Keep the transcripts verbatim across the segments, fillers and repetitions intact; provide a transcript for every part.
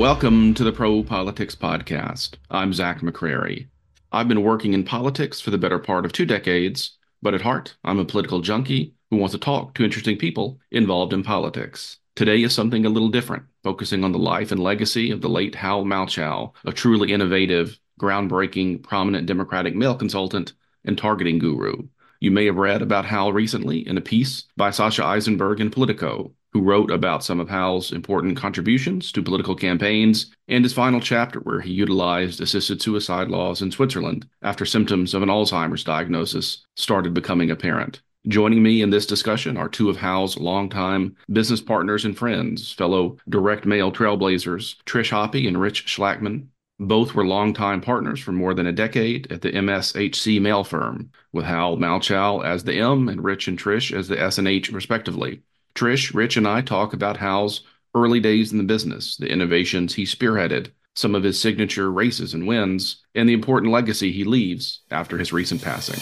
Welcome to the Pro Politics Podcast. I'm Zach McCrary. I've been working in politics for the better part of two decades, but at heart, I'm a political junkie who wants to talk to interesting people involved in politics. Today is something a little different, focusing on the life and legacy of the late Hal Malchow, a truly innovative, groundbreaking, prominent Democratic mail consultant and targeting guru. You may have read about Hal recently in a piece by Sasha Eisenberg in Politico, who wrote about some of Hal's important contributions to political campaigns and his final chapter where he utilized assisted suicide laws in Switzerland after symptoms of an Alzheimer's diagnosis started becoming apparent. Joining me in this discussion are two of Hal's longtime business partners and friends, fellow direct mail trailblazers, Trish Hoppe and Rich Schlackman. Both were longtime partners for more than a decade at the M S H C mail firm, with Hal Malchow as the M and Rich and Trish as the S and H, respectively. Trish, Rich, and I talk about Hal's early days in the business, the innovations he spearheaded, some of his signature races and wins, and the important legacy he leaves after his recent passing.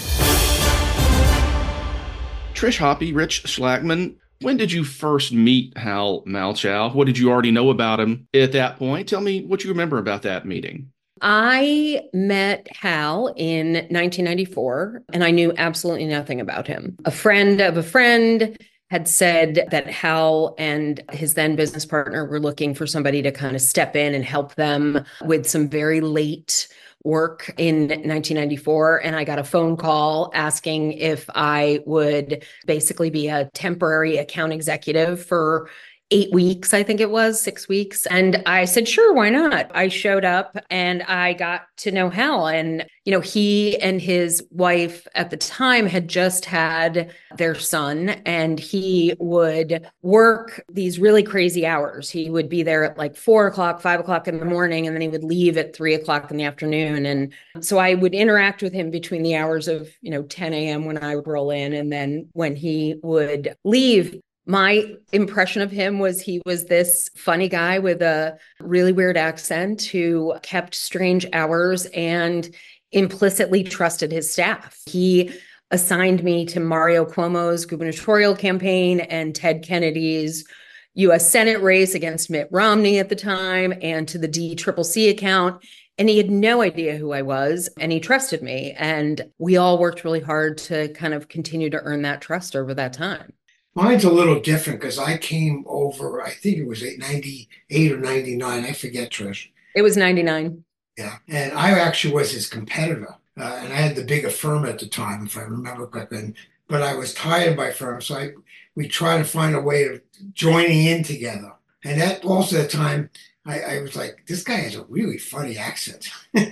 Trish Hoppe, Rich Schlackman, when did you first meet Hal Malchow? What did you already know about him at that point? Tell me what you remember about that meeting. I met Hal in nineteen ninety-four, and I knew absolutely nothing about him. A friend of a friend had said that Hal and his then business partner were looking for somebody to kind of step in and help them with some very late work in nineteen ninety-four. And I got a phone call asking if I would basically be a temporary account executive for eight weeks, I think it was, six weeks. And I said, sure, why not? I showed up and I got to know Hal. And, you know, he and his wife at the time had just had their son, and he would work these really crazy hours. He would be there at like four o'clock, five o'clock in the morning, and then he would leave at three o'clock in the afternoon. And so I would interact with him between the hours of, you know, ten a.m. when I would roll in, and then when he would leave. My impression of him was he was this funny guy with a really weird accent who kept strange hours and implicitly trusted his staff. He assigned me to Mario Cuomo's gubernatorial campaign and Ted Kennedy's U S Senate race against Mitt Romney at the time, and to the D C C C account. And he had no idea who I was, and he trusted me. And we all worked really hard to kind of continue to earn that trust over that time. Mine's a little different because I came over, I think it was eight ninety-eight or ninety-nine. I forget, Trish. It was ninety-nine. Yeah. And I actually was his competitor. Uh, and I had the bigger firm at the time, if I remember correctly. But I was tired by firm. So I we tried to find a way of joining in together. And that also at the time, I, I was like, this guy has a really funny accent.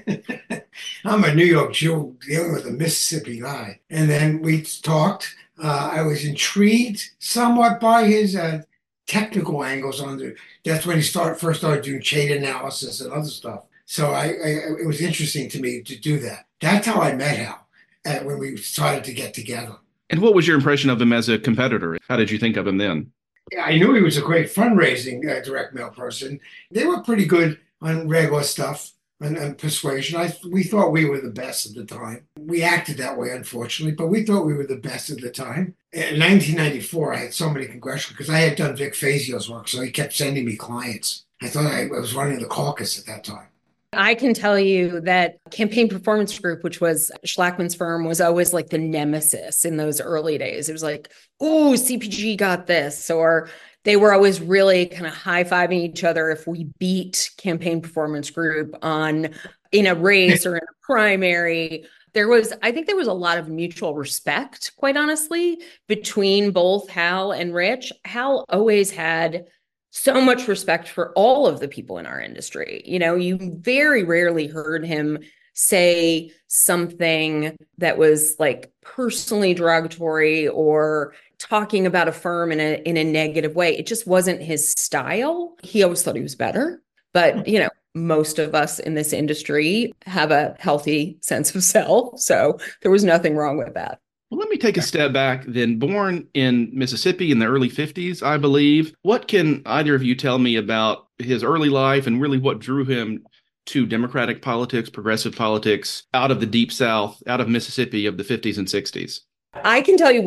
I'm a New York Jew dealing with a Mississippi guy. And then we talked. Uh, I was intrigued somewhat by his uh, technical angles on the. That's when he started first started doing chain analysis and other stuff. So I, I it was interesting to me to do that. That's how I met Hal uh, when we started to get together. And what was your impression of him as a competitor? How did you think of him then? Yeah, I knew he was a great fundraising uh, direct mail person. They were pretty good on regular stuff. And, and persuasion. I we thought we were the best at the time. We acted that way, unfortunately, but we thought we were the best at the time. In nineteen ninety-four, I had so many congressional because I had done Vic Fazio's work, so he kept sending me clients. I thought I, I was running the caucus at that time. I can tell you that Campaign Performance Group, which was Schlackman's firm, was always like the nemesis in those early days. It was like, oh, C P G got this, or they were always really kind of high-fiving each other if we beat Campaign Performance Group on in a race or in a primary. There was, I think there was a lot of mutual respect, quite honestly, between both Hal and Rich. Hal always had so much respect for all of the people in our industry. You know, you very rarely heard him say something that was like personally derogatory or talking about a firm in a in a negative way. It just wasn't his style. He always thought he was better. But, you know, most of us in this industry have a healthy sense of self. So there was nothing wrong with that. Well, let me take a step back then. Born in Mississippi in the early fifties, I believe. What can either of you tell me about his early life and really what drew him to Democratic politics, progressive politics, out of the Deep South, out of Mississippi of the fifties and sixties? I can tell you what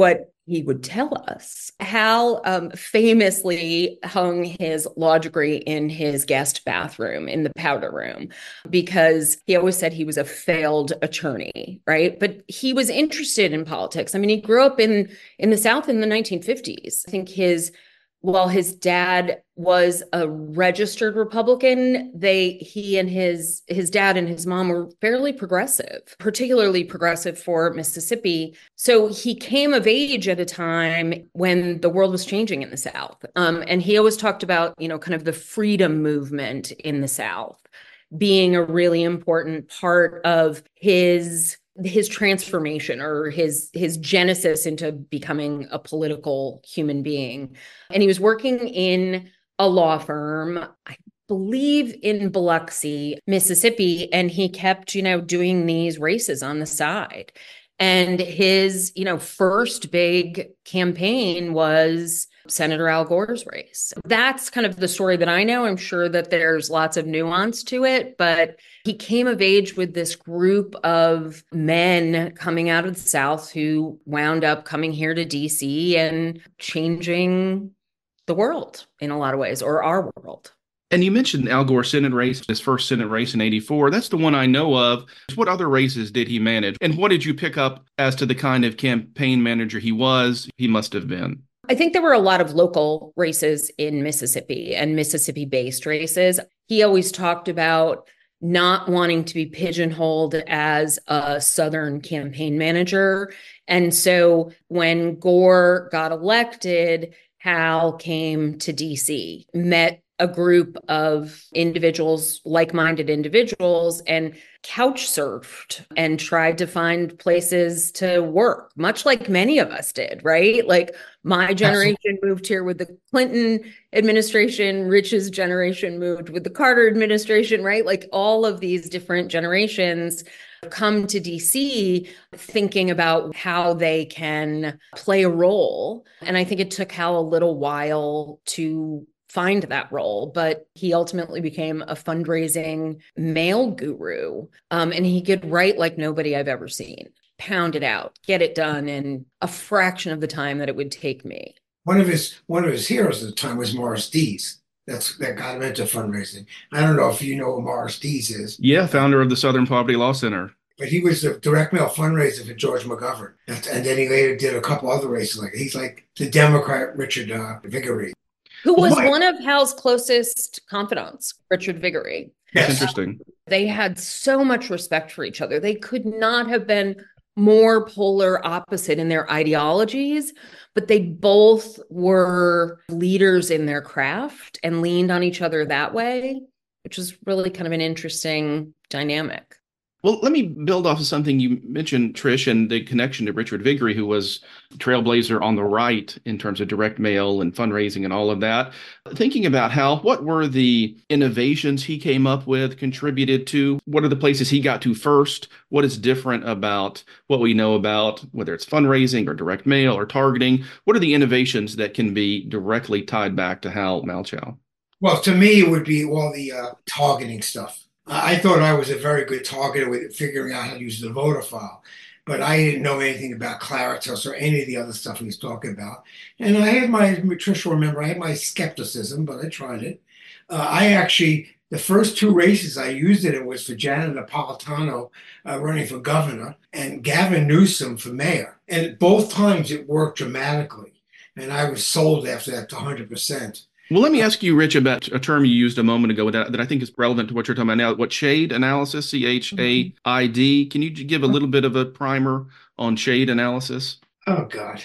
he would tell us. Hal um, famously hung his law degree in his guest bathroom in the powder room because he always said he was a failed attorney, right? But he was interested in politics. I mean, he grew up in in the South in the nineteen fifties. I think his while his dad was a registered Republican, they he and his his dad and his mom were fairly progressive, particularly progressive for Mississippi. So he came of age at a time when the world was changing in the South. Um, and he always talked about, you know, kind of the freedom movement in the South being a really important part of his his transformation or his his genesis into becoming a political human being. And he was working in a law firm, I believe in Biloxi, Mississippi, and he kept, you know, doing these races on the side. And his, you know, first big campaign was Senator Al Gore's race. That's kind of the story that I know. I'm sure that there's lots of nuance to it, but he came of age with this group of men coming out of the South who wound up coming here to D C and changing the world in a lot of ways, or our world. And you mentioned Al Gore's Senate race, his first Senate race in eighty-four. That's the one I know of. What other races did he manage? And what did you pick up as to the kind of campaign manager he was? He must have been. I think there were a lot of local races in Mississippi and Mississippi-based races. He always talked about not wanting to be pigeonholed as a Southern campaign manager. And so when Gore got elected, Hal came to D C, met a group of individuals, like-minded individuals, and couch surfed and tried to find places to work, much like many of us did, right? Like my generation Absolutely. moved here with the Clinton administration, Rich's generation moved with the Carter administration, right? Like all of these different generations come to D C thinking about how they can play a role. And I think it took Hal a little while to find that role, but he ultimately became a fundraising mail guru. Um, and he could write like nobody I've ever seen, pound it out, get it done in a fraction of the time that it would take me. One of his one of his heroes at the time was Morris Dees. That's that got him into fundraising. I don't know if you know who Morris Dees is. Yeah, founder of the Southern Poverty Law Center. But he was the direct mail fundraiser for George McGovern. And then he later did a couple other races. Like he's like the Democrat Richard uh, Viguerie. Who was oh one of Hal's closest confidants, Richard Viguerie. That's yes. Interesting. They had so much respect for each other. They could not have been more polar opposite in their ideologies, but they both were leaders in their craft and leaned on each other that way, which was really kind of an interesting dynamic. Well, let me build off of something you mentioned, Trish, and the connection to Richard Viguerie, who was trailblazer on the right in terms of direct mail and fundraising and all of that. Thinking about Hal, what were the innovations he came up with, contributed to? What are the places he got to first? What is different about what we know about whether it's fundraising or direct mail or targeting? What are the innovations that can be directly tied back to Hal Malchow? Well, to me, it would be all the uh, targeting stuff. I thought I was a very good targeter with figuring out how to use the voter file, but I didn't know anything about Claritas or any of the other stuff he was talking about. And I had my, Trish will remember, I had my skepticism, but I tried it. Uh, I actually, the first two races I used it in was for Janet Napolitano uh, running for governor and Gavin Newsom for mayor. And both times it worked dramatically. And I was sold after that to one hundred percent. Well, let me ask you, Rich, about a term you used a moment ago that, that I think is relevant to what you're talking about now. What shade analysis, C H A I D. Can you give a little bit of a primer on shade analysis? Oh, God.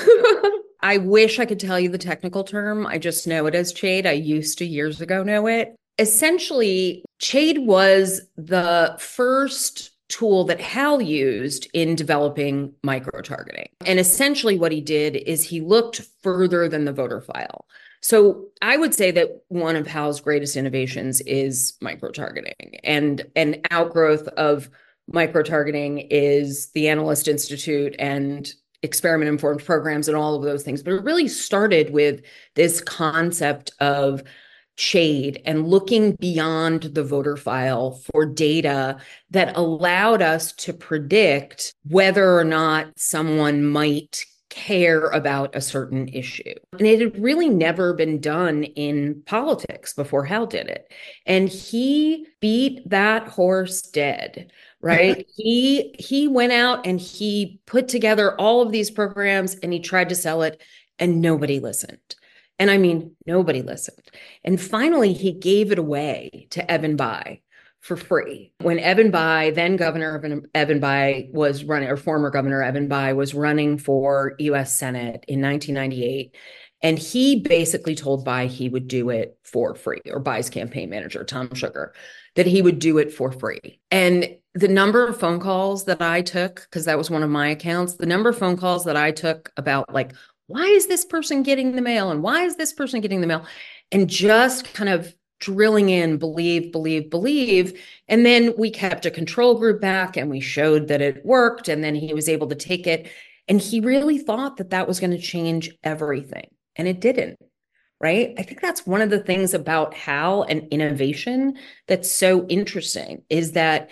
I wish I could tell you the technical term. I just know it as shade. I used to years ago know it. Essentially, shade was the first tool that Hal used in developing micro-targeting. And essentially what he did is he looked further than the voter file. So I would say that one of Hal's greatest innovations is micro-targeting, and an outgrowth of micro-targeting is the Analyst Institute and experiment-informed programs and all of those things. But it really started with this concept of shade and looking beyond the voter file for data that allowed us to predict whether or not someone might care about a certain issue. And it had really never been done in politics before Hal did it. And he beat that horse dead, right? he he went out and he put together all of these programs and he tried to sell it and nobody listened. And I mean, nobody listened. And finally, he gave it away to Evan Bayh for free. When Evan Bayh, then Governor Evan, Evan Bayh was running, or former Governor Evan Bayh was running for U S Senate in nineteen ninety-eight. And he basically told Bayh he would do it for free, or Bayh's campaign manager, Tom Sugar, that he would do it for free. And the number of phone calls that I took, because that was one of my accounts, the number of phone calls that I took about like, why is this person getting the mail? And why is this person getting the mail? And just kind of drilling in, believe, believe, believe. And then we kept a control group back and we showed that it worked. And then he was able to take it. And he really thought that that was going to change everything. And it didn't, right? I think that's one of the things about Hal and innovation that's so interesting is that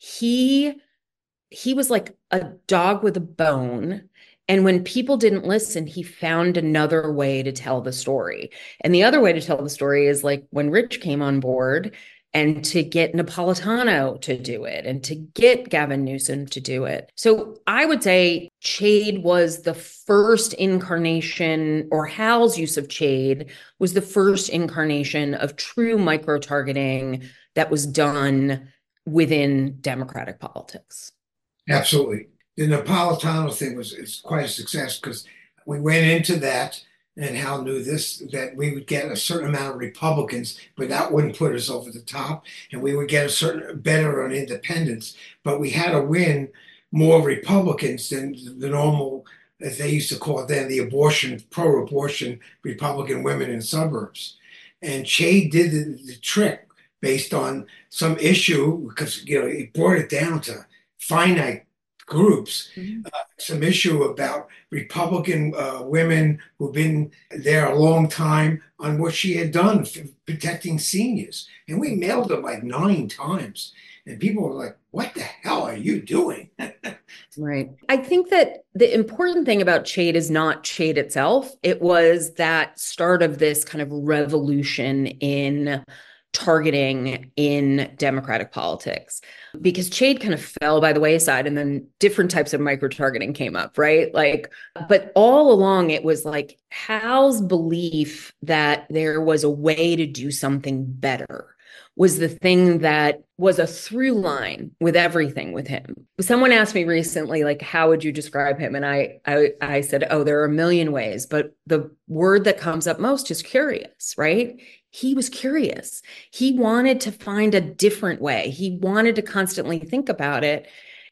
he, he was like a dog with a bone. And when people didn't listen, he found another way to tell the story. And the other way to tell the story is like when Rich came on board and to get Napolitano to do it and to get Gavin Newsom to do it. So I would say Chade was the first incarnation, or Hal's use of Chade was the first incarnation of true micro-targeting that was done within Democratic politics. Absolutely. The Napolitano thing was is quite a success because we went into that, and Hal knew this, that we would get a certain amount of Republicans, but that wouldn't put us over the top, and we would get a certain better on independents, but we had to win more Republicans than the normal, as they used to call it then, the abortion, pro-abortion Republican women in suburbs. And Chade did the, the trick based on some issue, because you know he brought it down to finite groups, Mm-hmm. uh, some issue about Republican uh, women who've been there a long time on what she had done for protecting seniors. And we mailed it like nine times. And people were like, what the hell are you doing? Right. I think that the important thing about Chade is not Chade itself. It was that start of this kind of revolution in targeting in Democratic politics, because Chade kind of fell by the wayside and then different types of micro-targeting came up, right? Like, but all along it was like Hal's belief that there was a way to do something better was the thing that was a through line with everything with him. Someone asked me recently, like, how would you describe him? And I, I, I said, oh, there are a million ways, but the word that comes up most is curious, right? He was curious. He wanted to find a different way. He wanted to constantly think about it.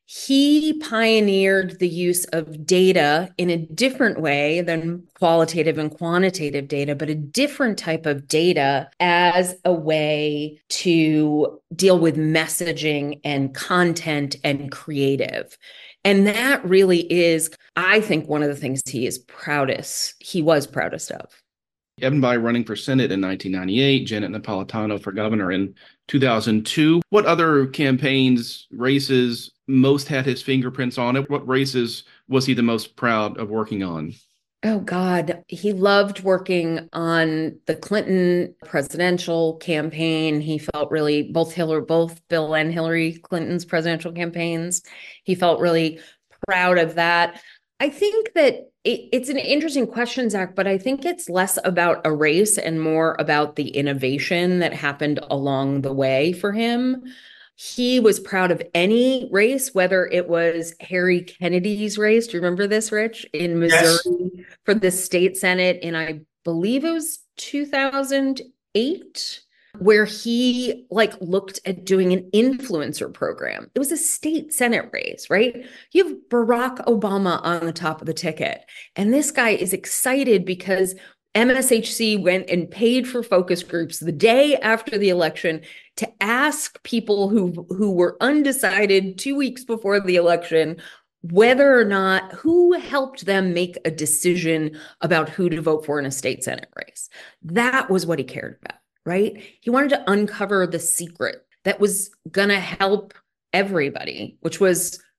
He pioneered the use of data in a different way than qualitative and quantitative data, but a different type of data as a way to deal with messaging and content and creative. And that really is, I think, one of the things he is proudest, he was proudest of. Evan Bayh running for Senate in nineteen ninety-eight, Janet Napolitano for governor in two thousand two. What other campaigns, races most had his fingerprints on it? What races was he the most proud of working on? Oh, God. He loved working on the Clinton presidential campaign. He felt really, both Hillary, both Bill and Hillary Clinton's presidential campaigns. He felt really proud of that. I think that it, it's an interesting question, Zach, but I think it's less about a race and more about the innovation that happened along the way for him. He was proud of any race, whether it was Harry Kennedy's race. Do you remember this, Rich? In Missouri, yes, for the state Senate in, I believe it was two thousand eight, where he like looked at doing an influencer program. It was a state Senate race, right? You have Barack Obama on the top of the ticket. And this guy is excited because M S H C went and paid for focus groups the day after the election to ask people who, who were undecided two weeks before the election whether or not, who helped them make a decision about who to vote for in a state Senate race. That was what he cared about, right? He wanted to uncover the secret that was going to help everybody, which was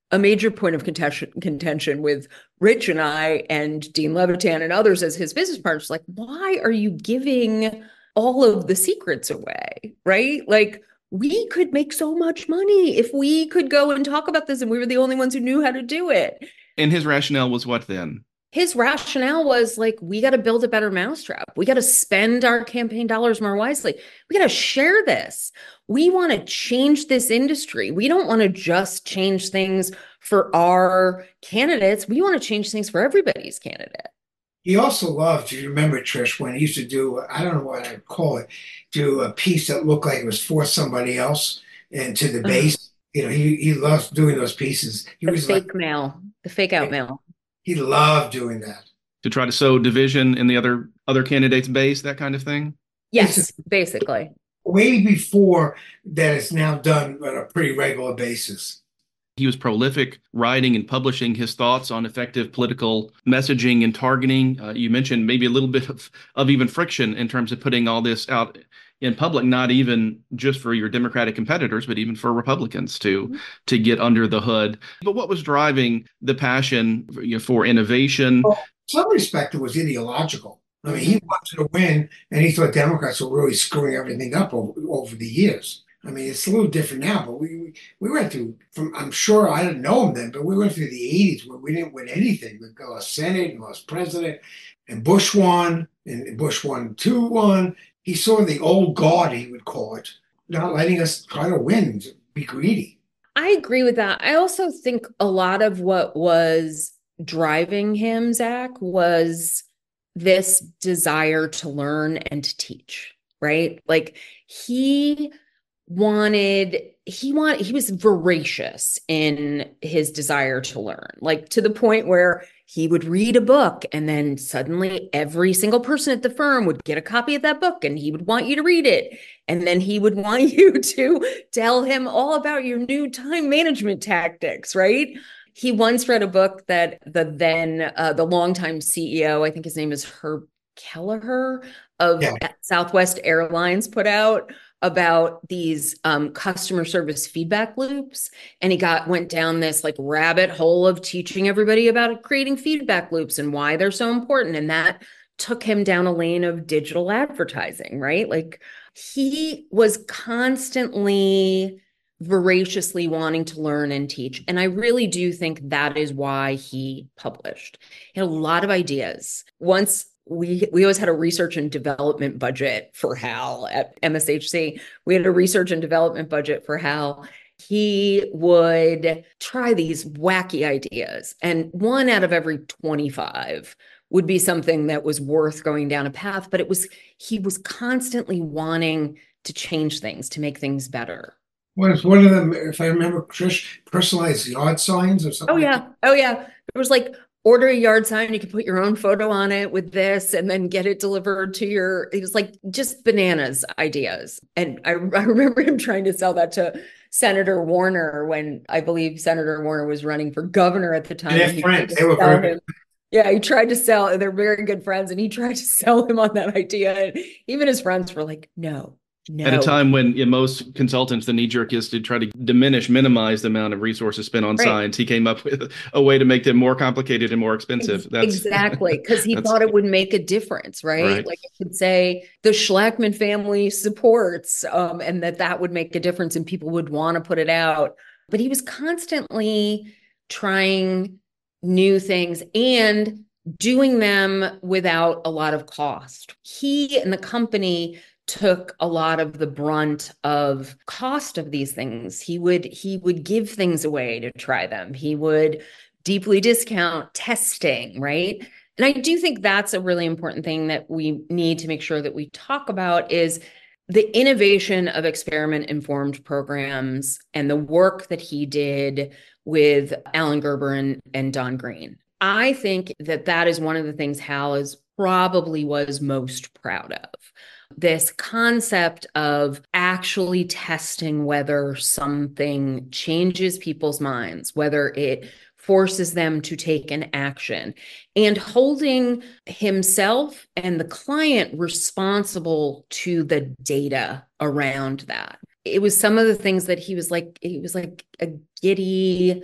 a major point of contention, contention with Rich and I and Dean Levitan and others as his business partners. Like, why are you giving all of the secrets away, right? Like, we could make so much money if we could go and talk about this and we were the only ones who knew how to do it. And his rationale was what then? His rationale was like, we got to build a better mousetrap. We got to spend our campaign dollars more wisely. We got to share this. We want to change this industry. We don't want to just change things for our candidates. We want to change things for everybody's candidate. He also loved, you remember, Trish, when he used to do, I don't know what I'd call it, do a piece that looked like it was for somebody else and to the base. Uh-huh. You know, he, he loves doing those pieces. He the was fake like, mail, the fake out mail. He loved doing that. To try to sow division in the other other candidates' base, that kind of thing? Yes, basically. Way before that is now done on a pretty regular basis. He was prolific writing and publishing his thoughts on effective political messaging and targeting. Uh, you mentioned maybe a little bit of, of even friction in terms of putting all this out in public, not even just for your Democratic competitors, but even for Republicans to mm-hmm. to get under the hood. But what was driving the passion for, you know, for innovation? Well, in some respect, it was ideological. I mean, he wanted to win, and he thought Democrats were really screwing everything up over, over the years. I mean, it's a little different now, but we we went through, from I'm sure I didn't know him then, but we went through the eighties where we didn't win anything. We lost Senate, and lost president, and Bush won, and Bush won, two won. He saw the old guard, he would call it, not letting us try to win, to be greedy. I agree with that. I also think a lot of what was driving him, Zach, was this desire to learn and to teach, right? Like he wanted, he wanted, he was voracious in his desire to learn, like to the point where he would read a book and then suddenly every single person at the firm would get a copy of that book and he would want you to read it. And then he would want you to tell him all about your new time management tactics, right? He once read a book that the then, uh, the longtime C E O, I think his name is Herb Kelleher of yeah. Southwest Airlines, put out about these um, customer service feedback loops. And he got went down this like rabbit hole of teaching everybody about creating feedback loops and why they're so important. And that took him down a lane of digital advertising, right? Like he was constantly voraciously wanting to learn and teach. And I really do think that is why he published. He had a lot of ideas. Once We we always had a research and development budget for Hal at M S H C. We had a research and development budget for Hal. He would try these wacky ideas, and one out of every twenty-five would be something that was worth going down a path. But it was he was constantly wanting to change things, to make things better. What is one of them, if I remember, Trish, personalized yard signs or something? Oh yeah, like oh yeah. It was like, order a yard sign, you can put your own photo on it with this and then get it delivered to your, it was like just bananas ideas. And I, I remember him trying to sell that to Senator Warner when I believe Senator Warner was running for governor at the time. And their friends, they were very good. Yeah, he tried to sell, they're very good friends, and he tried to sell him on that idea. And even his friends were like, no. No. At a time when in most consultants, the knee jerk is to try to diminish, minimize the amount of resources spent on right. signs. He came up with a way to make them more complicated and more expensive. That's, exactly, because he thought it would make a difference, right? right. Like it could say the Schlackman family supports, um, and that that would make a difference and people would want to put it out. But he was constantly trying new things and doing them without a lot of cost. He and the company took a lot of the brunt of cost of these things. He would he would give things away to try them. He would deeply discount testing, right? And I do think that's a really important thing that we need to make sure that we talk about is the innovation of experiment-informed programs and the work that he did with Alan Gerber and, and Don Green. I think that that is one of the things Hal is probably was most proud of. This concept of actually testing whether something changes people's minds, whether it forces them to take an action, and holding himself and the client responsible to the data around that. It was some of the things that he was like, he was like a giddy,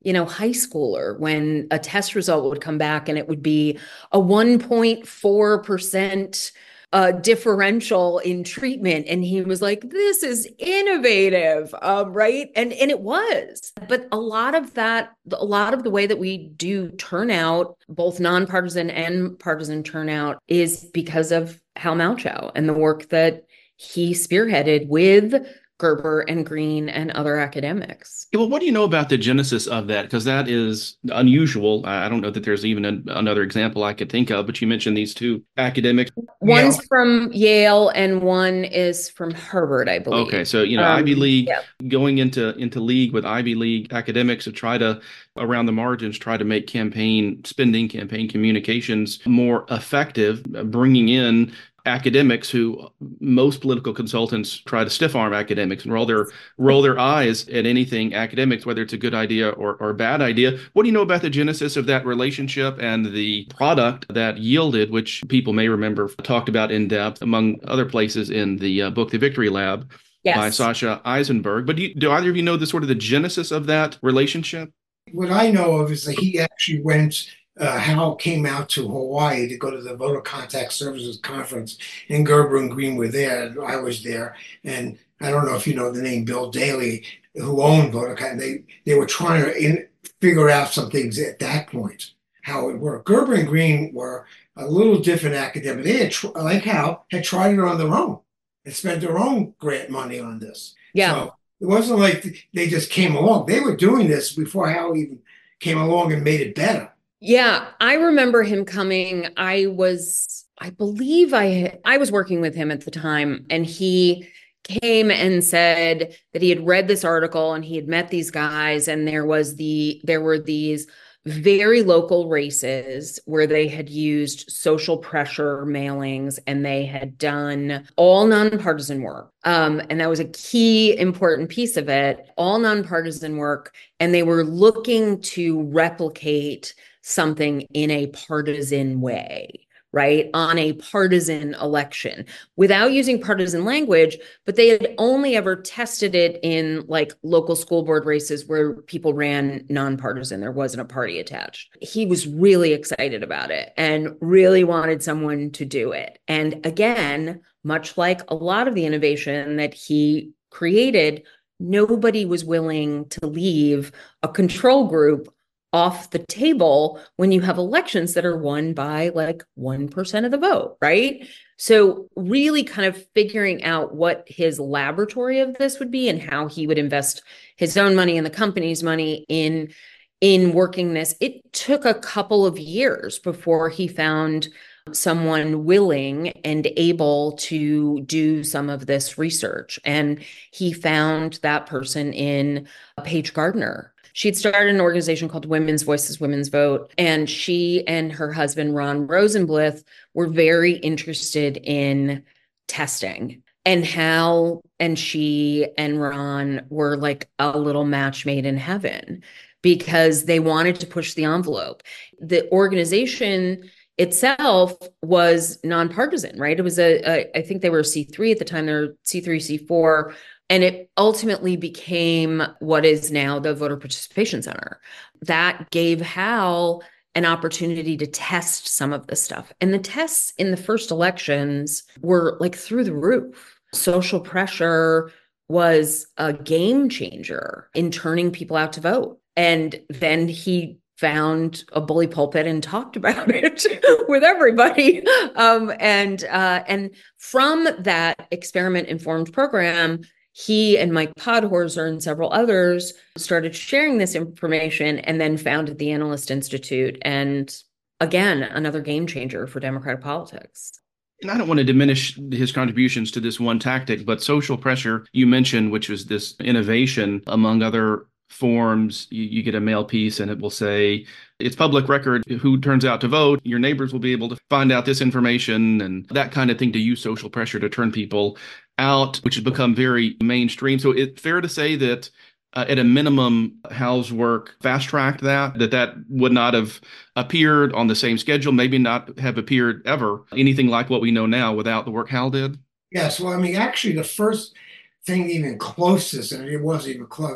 you know, high schooler when a test result would come back and it would be a one point four percent uh, differential in treatment. And he was like, this is innovative, um, right? And, and it was. But a lot of that, a lot of the way that we do turnout, both nonpartisan and partisan turnout, is because of Hal Malchow and the work that he spearheaded with Gerber and Green and other academics. Well, what do you know about the genesis of that? Because that is unusual. I don't know that there's even an, another example I could think of, but you mentioned these two academics. One's yeah. from Yale and one is from Harvard, I believe. Okay, so, you know, um, Ivy League, yeah. going into, into league with Ivy League academics to try to, around the margins, try to make campaign spending, campaign communications more effective, bringing in academics who most political consultants try to stiff arm academics and roll their roll their eyes at anything academics, whether it's a good idea or, or a bad idea. What do you know about the genesis of that relationship and the product that yielded, which people may remember talked about in depth, among other places, in the uh, book, The Victory Lab, yes. by Sasha Eisenberg. But do, you, do either of you know the sort of the genesis of that relationship? What I know of is that he actually went Uh, Hal came out to Hawaii to go to the Voter Contact Services Conference, and Gerber and Green were there. I was there, and I don't know if you know the name Bill Daley, who owned Voter Contact. They they were trying to in, figure out some things at that point, how it worked. Gerber and Green were a little different academic. They had, like Hal, had tried it on their own and spent their own grant money on this. Yeah. So it wasn't like they just came along. They were doing this before Hal even came along and made it better. Yeah, I remember him coming. I was, I believe I, I was working with him at the time, and he came and said that he had read this article and he had met these guys, and there was the, there were these very local races where they had used social pressure mailings and they had done all nonpartisan work. Um, and that was a key important piece of it, all nonpartisan work. And they were looking to replicate something in a partisan way, right? On a partisan election without using partisan language, but they had only ever tested it in like local school board races where people ran nonpartisan. There wasn't a party attached. He was really excited about it and really wanted someone to do it. And again, much like a lot of the innovation that he created, nobody was willing to leave a control group off the table when you have elections that are won by like one percent of the vote, right? So really kind of figuring out what his laboratory of this would be and how he would invest his own money and the company's money in, in working this. It took a couple of years before he found someone willing and able to do some of this research. And he found that person in Paige Gardner. She'd started an organization called Women's Voices, Women's Vote, and she and her husband, Ron Rosenblith, were very interested in testing. And Hal and she and Ron were like a little match made in heaven because they wanted to push the envelope. The organization itself was nonpartisan, right? It was a, a I think they were C three at the time, they're C three, C four. And it ultimately became what is now the Voter Participation Center. That gave Hal an opportunity to test some of this stuff. And the tests in the first elections were like through the roof. Social pressure was a game changer in turning people out to vote. And then he found a bully pulpit and talked about it with everybody. Um, and, uh, and from that experiment-informed program, he and Mike Podhorzer and several others started sharing this information and then founded the Analyst Institute. And again, another game changer for democratic politics. And I don't want to diminish his contributions to this one tactic, but social pressure you mentioned, which was this innovation among other forms. You, you get a mail piece and it will say, it's public record who turns out to vote. Your neighbors will be able to find out this information and that kind of thing, to use social pressure to turn people out, which has become very mainstream. So it's fair to say that uh, at a minimum, Hal's work fast-tracked that, that that would not have appeared on the same schedule, maybe not have appeared ever, anything like what we know now without the work Hal did? Yes, well, I mean, actually, the first thing even closest, and it wasn't even close,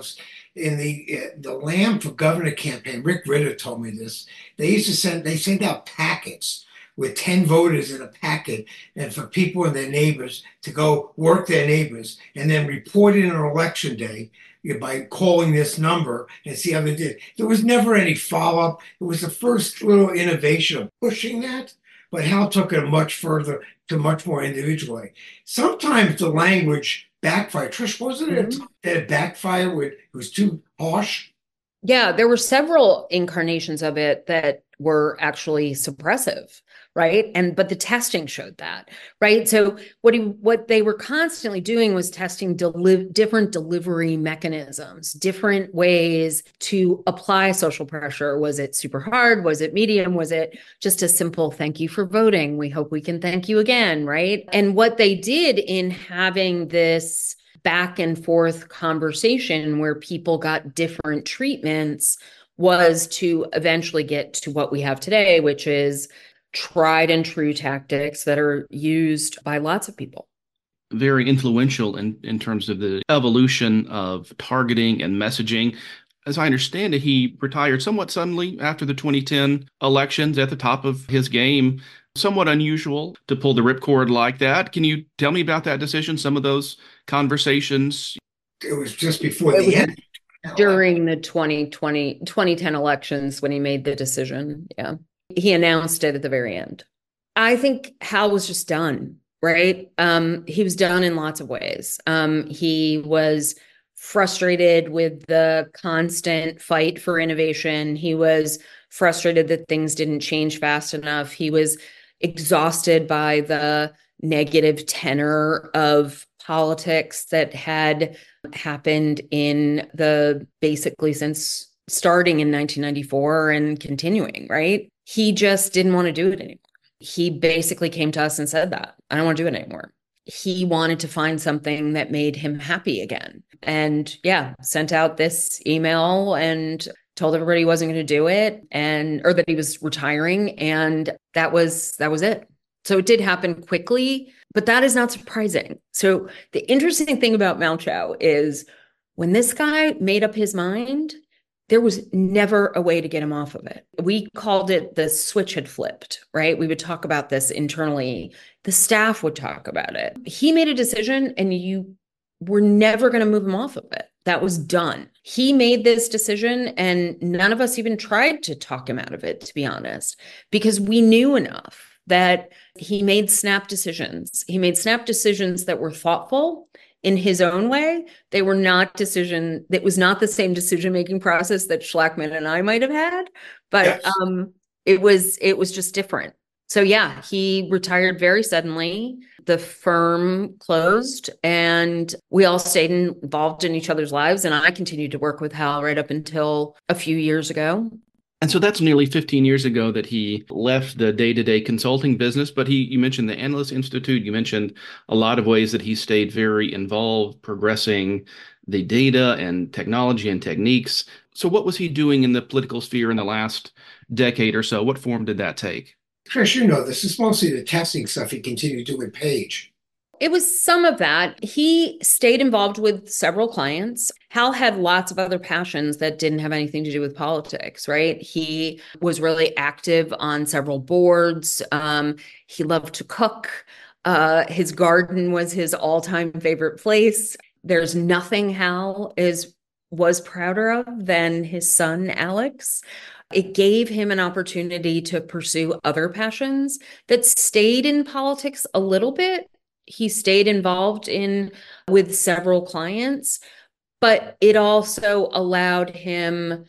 in the uh, the Lamb for Governor campaign, Rick Ritter told me this. They used to send they sent out packets with ten voters in a packet, and for people and their neighbors to go work their neighbors and then report it on election day, you know, by calling this number and see how they did. There was never any follow-up. It was the first little innovation of pushing that, but Hal took it much further to much more individually. Sometimes the language backfired. Trish, wasn't it Mhm. that it backfired with it was too harsh? Yeah, there were several incarnations of it that were actually suppressive, right? And but the testing showed that, right? So what he what they were constantly doing was testing deli- different delivery mechanisms, different ways to apply social pressure. Was it super hard? Was it medium? Was it just a simple thank you for voting? We hope we can thank you again, right? And what they did in having this back and forth conversation where people got different treatments was to eventually get to what we have today, which is tried and true tactics that are used by lots of people. Very influential in, in terms of the evolution of targeting and messaging. As I understand it, he retired somewhat suddenly after the twenty ten elections at the top of his game. Somewhat unusual to pull the ripcord like that. Can you tell me about that decision, some of those conversations? It was just before It the was end. during the twenty twenty, twenty ten elections when he made the decision. Yeah. He announced it at the very end. I think Hal was just done, right? Um, he was done in lots of ways. Um, he was frustrated with the constant fight for innovation. He was frustrated that things didn't change fast enough. He was exhausted by the negative tenor of politics that had happened in the basically since starting in nineteen ninety-four and continuing, right? He just didn't want to do it anymore. He basically came to us and said that I don't want to do it anymore. He wanted to find something that made him happy again. And yeah, sent out this email and told everybody he wasn't going to do it and or that he was retiring, and that was that was it. So it did happen quickly, but that is not surprising. So the interesting thing about Malchow is when this guy made up his mind, there was never a way to get him off of it. We called it the switch had flipped, right? We would talk about this internally. The staff would talk about it. He made a decision and you were never going to move him off of it. That was done. He made this decision and none of us even tried to talk him out of it, to be honest, because we knew enough that he made snap decisions. He made snap decisions that were thoughtful in his own way. They were not decision, that was not the same decision-making process that Schlackman and I might have had, but Yes. um, it was, it was just different. So yeah, he retired very suddenly. The firm closed and we all stayed involved in each other's lives. And I continued to work with Hal right up until a few years ago. And so that's nearly fifteen years ago that he left the day-to-day consulting business. But he, you mentioned the Analyst Institute. You mentioned a lot of ways that he stayed very involved, progressing the data and technology and techniques. So what was he doing in the political sphere in the last decade or so? What form did that take? Trish, you know this is mostly the testing stuff he continued to do with Page. It was some of that. He stayed involved with several clients. Hal had lots of other passions that didn't have anything to do with politics, right? He was really active on several boards. Um, he loved to cook. Uh, his garden was his all-time favorite place. There's nothing Hal is was prouder of than his son, Alex. It gave him an opportunity to pursue other passions that stayed in politics a little bit. He stayed involved in with several clients, but it also allowed him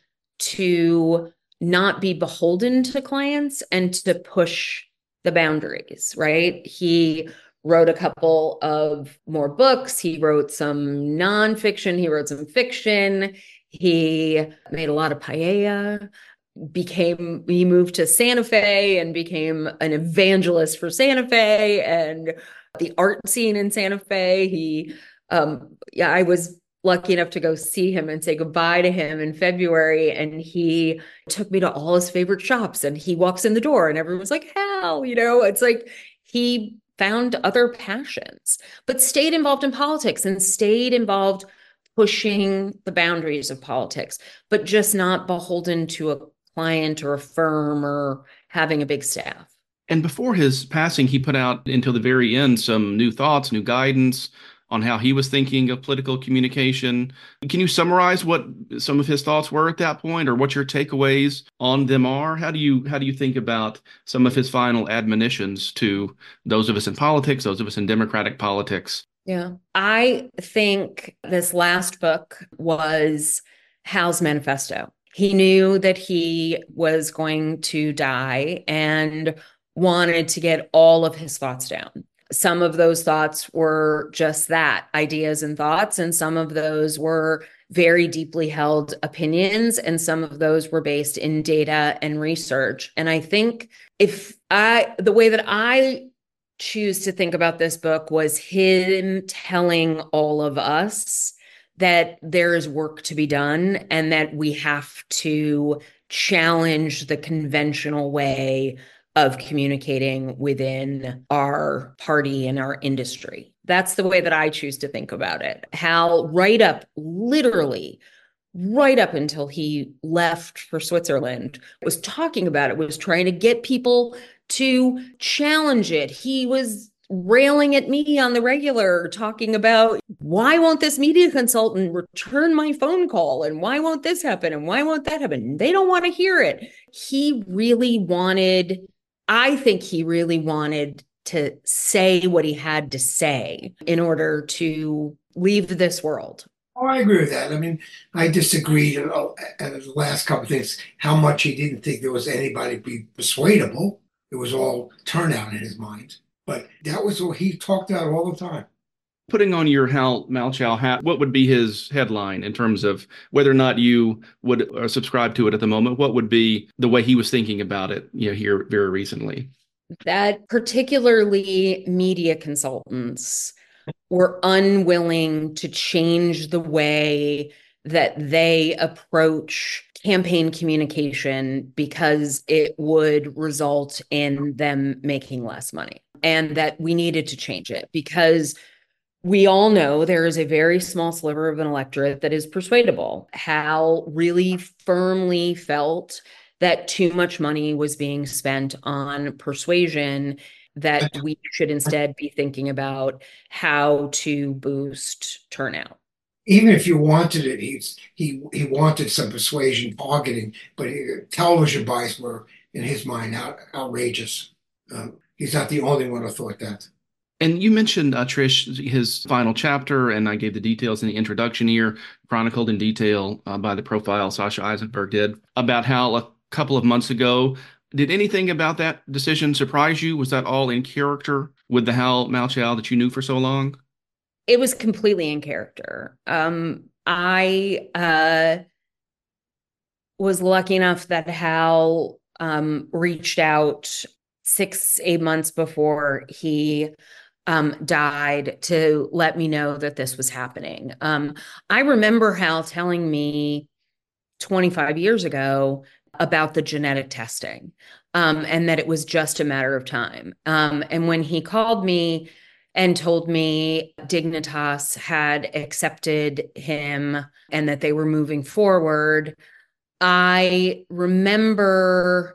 to not be beholden to clients and to push the boundaries, right? He wrote a couple of more books. He wrote some nonfiction. He wrote some fiction. He made a lot of paella, became, he moved to Santa Fe and became an evangelist for Santa Fe and the art scene in Santa Fe. He, um, yeah, I was lucky enough to go see him and say goodbye to him in February. And he took me to all his favorite shops and he walks in the door and everyone's like, hell, you know, it's like he found other passions, but stayed involved in politics and stayed involved pushing the boundaries of politics, but just not beholden to a client or a firm or having a big staff. And before his passing, he put out until the very end some new thoughts, new guidance on how he was thinking of political communication. Can you summarize what some of his thoughts were at that point, or what your takeaways on them are? How do you how do you think about some of his final admonitions to those of us in politics, those of us in democratic politics? Yeah, I think this last book was Hal's manifesto. He knew that he was going to die and wanted to get all of his thoughts down. Some of those thoughts were just that, ideas and thoughts, and some of those were very deeply held opinions, and some of those were based in data and research. And I think if I, the way that I choose to think about this book was him telling all of us that there is work to be done and that we have to challenge the conventional way of communicating within our party and our industry. That's the way that I choose to think about it. Hal, right up, literally, right up until he left for Switzerland, was talking about it, was trying to get people to challenge it. He was railing at me on the regular, talking about, why won't this media consultant return my phone call? And why won't this happen? And why won't that happen? They don't want to hear it. He really wanted, I think he really wanted to say what he had to say in order to leave this world. Oh, I agree with that. I mean, I disagreed at the last couple of things, how much he didn't think there was anybody be persuadable. It was all turnout in his mind. But that was what he talked about all the time. Putting on your Hal Malchow hat, what would be his headline in terms of whether or not you would uh, subscribe to it at the moment? What would be the way he was thinking about it, you know, here very recently? That particularly media consultants were unwilling to change the way that they approach campaign communication because it would result in them making less money, and that we needed to change it because we all know there is a very small sliver of an electorate that is persuadable. Hal really firmly felt that too much money was being spent on persuasion, that we should instead be thinking about how to boost turnout. Even if you wanted it, he's, he he wanted some persuasion targeting, but he, television buys were, in his mind, out, outrageous. Um, he's not the only one who thought that. And you mentioned, uh, Trish, his final chapter, and I gave the details in the introduction here, chronicled in detail uh, by the profile Sasha Eisenberg did, about how a couple of months ago, did anything about that decision surprise you? Was that all in character with the Hal Malchow that you knew for so long? It was completely in character. Um, I uh, was lucky enough that Hal um, reached out six, eight months before he um, died to let me know that this was happening. Um, I remember Hal telling me twenty-five years ago about the genetic testing um, and that it was just a matter of time. Um, and when he called me and told me Dignitas had accepted him and that they were moving forward, I remember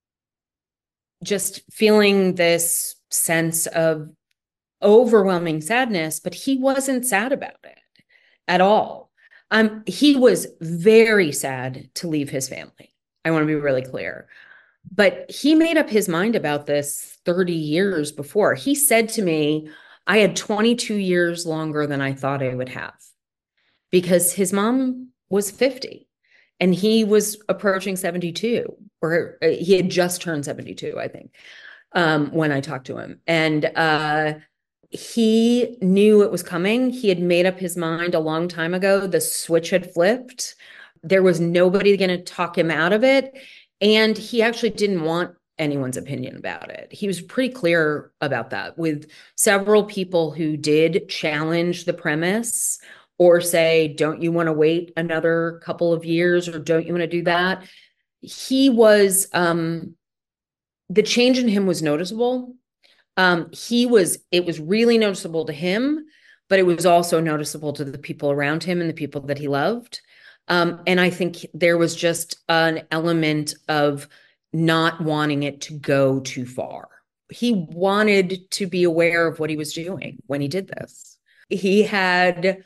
just feeling this sense of overwhelming sadness, but he wasn't sad about it at all. Um, he was very sad to leave his family. I want to be really clear. But he made up his mind about this thirty years before. He said to me, I had twenty-two years longer than I thought I would have, because his mom was fifty and he was approaching seventy-two, or he had just turned seventy-two, I think, um, when I talked to him. And uh, he knew it was coming. He had made up his mind a long time ago. The switch had flipped. There was nobody going to talk him out of it. And he actually didn't want anyone's opinion about it. He was pretty clear about that, with several people who did challenge the premise or say, don't you want to wait another couple of years, or don't you want to do that? He was, um, the change in him was noticeable. Um, he was, it was really noticeable to him. but it was also noticeable to the people around him and the people that he loved. Um, and I think there was just an element of not wanting it to go too far. He wanted to be aware of what he was doing when he did this. He had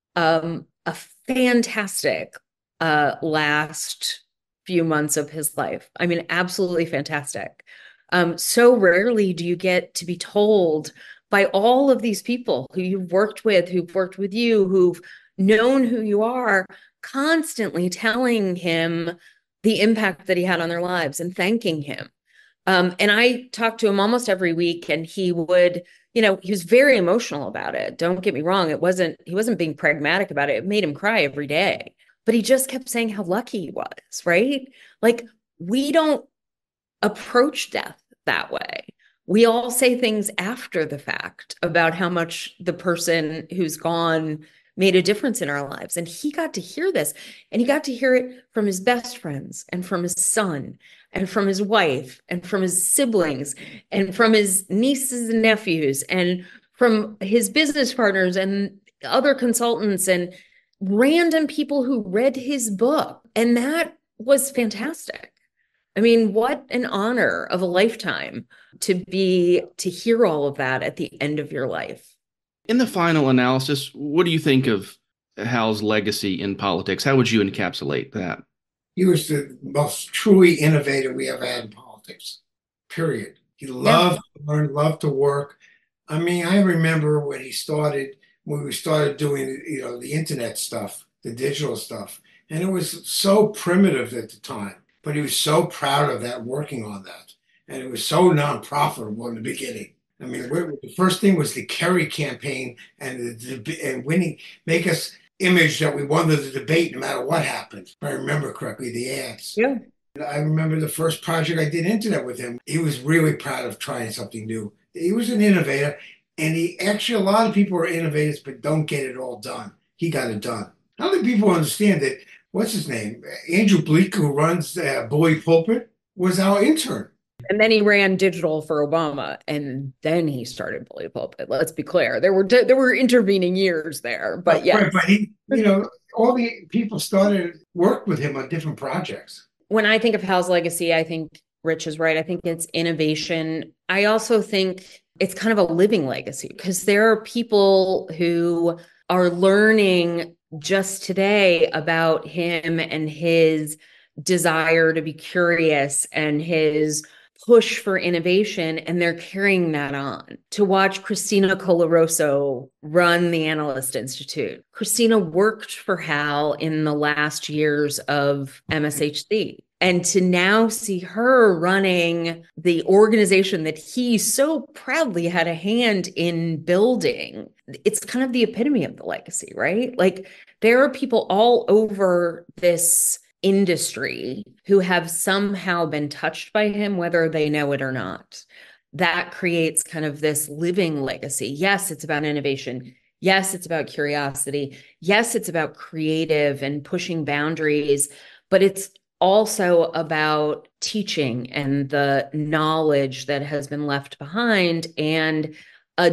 um, a fantastic uh, last few months of his life. I mean, absolutely fantastic. Um, so rarely do you get to be told by all of these people who you've worked with, who've worked with you, who've known who you are, constantly telling him the impact that he had on their lives and thanking him. Um, and I talked to him almost every week, and he would, you know, he was very emotional about it. Don't get me wrong. It wasn't, he wasn't being pragmatic about it. It made him cry every day, but he just kept saying how lucky he was, right? Like, we don't approach death that way. We all say things after the fact about how much the person who's gone made a difference in our lives. And he got to hear this, and he got to hear it from his best friends and from his son and from his wife and from his siblings and from his nieces and nephews and from his business partners and other consultants and random people who read his book. And that was fantastic. I mean, what an honor of a lifetime to be, to hear all of that at the end of your life. In the final analysis, what do you think of Hal's legacy in politics? How would you encapsulate that? He was the most truly innovative we ever had in politics, period. He loved yeah. to learn, loved to work. I mean, I remember when he started, when we started doing, you know, the internet stuff, the digital stuff, and it was so primitive at the time, but he was so proud of that, working on that. And it was so non-profitable in the beginning. I mean, the first thing was the Kerry campaign and the and winning, make us image that we won the debate no matter what happened. If I remember correctly, the ads. Yeah. I remember the first project I did internet with him. He was really proud of trying something new. He was an innovator, and he actually, a lot of people are innovators but don't get it all done. He got it done. I don't think people understand that. What's his name? Andrew Bleak, who runs uh, Bully Pulpit, was our intern. And then he ran digital for Obama, and then he started Bully Pulpit. Let's be clear, there were there were intervening years there, but yeah. Right, but he, you know, all the people started work with him on different projects. When I think of Hal's legacy, I think Rich is right. I think it's innovation. I also think it's kind of a living legacy, because there are people who are learning just today about him and his desire to be curious and his push for innovation, and they're carrying that on. To watch Christina Colaroso run the Analyst Institute. Christina worked for Hal in the last years of M S H C. And to now see her running the organization that he so proudly had a hand in building, it's kind of the epitome of the legacy, right? Like, there are people all over this industry who have somehow been touched by him, whether they know it or not. That creates kind of this living legacy. Yes, it's about innovation. Yes, it's about curiosity. Yes, it's about creative and pushing boundaries, but it's also about teaching and the knowledge that has been left behind, and a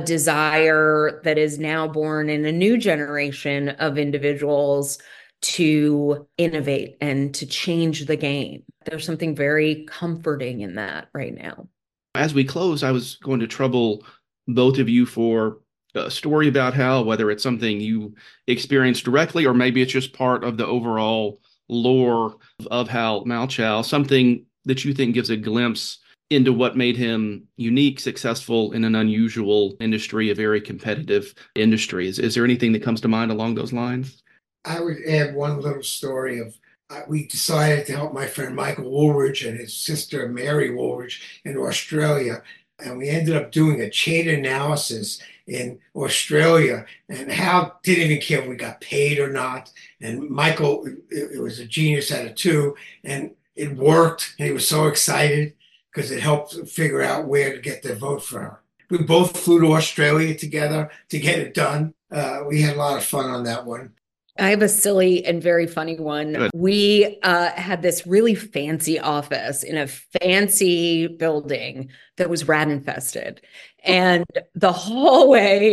desire that is now born in a new generation of individuals to innovate and to change the game. There's something very comforting in that right now. As we close, I was going to trouble both of you for a story about Hal, whether it's something you experienced directly, or maybe it's just part of the overall lore of Hal Malchow, something that you think gives a glimpse into what made him unique, successful in an unusual industry, a very competitive industry. Is, is there anything that comes to mind along those lines? I would add one little story of, uh, we decided to help my friend Michael Woolridge and his sister Mary Woolridge in Australia. And we ended up doing a chain analysis in Australia, and Hal didn't even care if we got paid or not. And Michael, it, it was a genius at it too. And it worked. And he was so excited because it helped figure out where to get their vote for her. We both flew to Australia together to get it done. Uh, we had a lot of fun on that one. I have a silly and very funny one. Good. We uh, had this really fancy office in a fancy building that was rat infested. And the hallway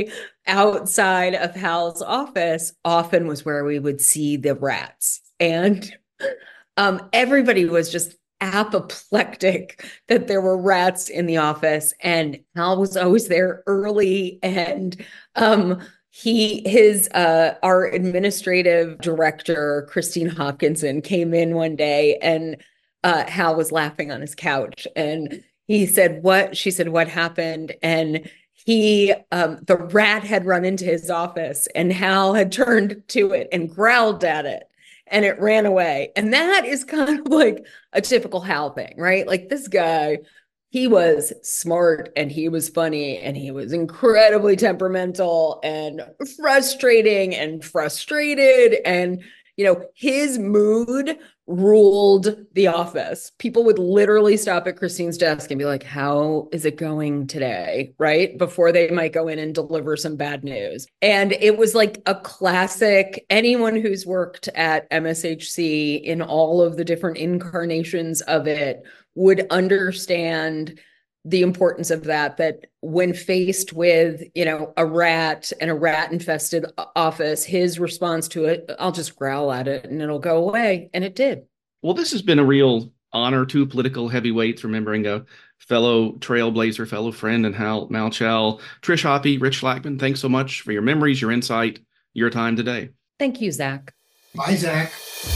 outside of Hal's office often was where we would see the rats. And um, everybody was just apoplectic that there were rats in the office. And Hal was always there early. And um, he, his, uh, our administrative director, Christine Hopkinson, came in one day and uh, Hal was laughing on his couch. And he said, what? She said, what happened? And he, um, the rat had run into his office and Hal had turned to it and growled at it and it ran away. And that is kind of like a typical Hal thing, right? Like this guy, he was smart and he was funny and he was incredibly temperamental and frustrating and frustrated. And, you know, his mood ruled the office. People would literally stop at Christine's desk and be like, how is it going today? Right? Before they might go in and deliver some bad news. And it was like a classic, anyone who's worked at M S H C in all of the different incarnations of it would understand the importance of that, that when faced with, you know, a rat and a rat infested office, his response to it, I'll just growl at it and it'll go away. And it did. Well, this has been a real honor to political heavyweights, remembering a fellow trailblazer, fellow friend, and Hal Malchow. Trish Hoppe, Rich Schlackman, thanks so much for your memories, your insight, your time today. Thank you, Zach. Bye, Zach.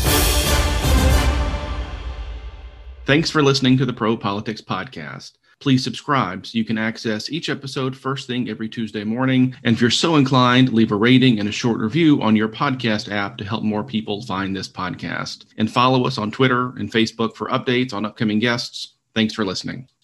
Thanks for listening to the Pro Politics Podcast. Please subscribe so you can access each episode first thing every Tuesday morning. And if you're so inclined, leave a rating and a short review on your podcast app to help more people find this podcast. And follow us on Twitter and Facebook for updates on upcoming guests. Thanks for listening.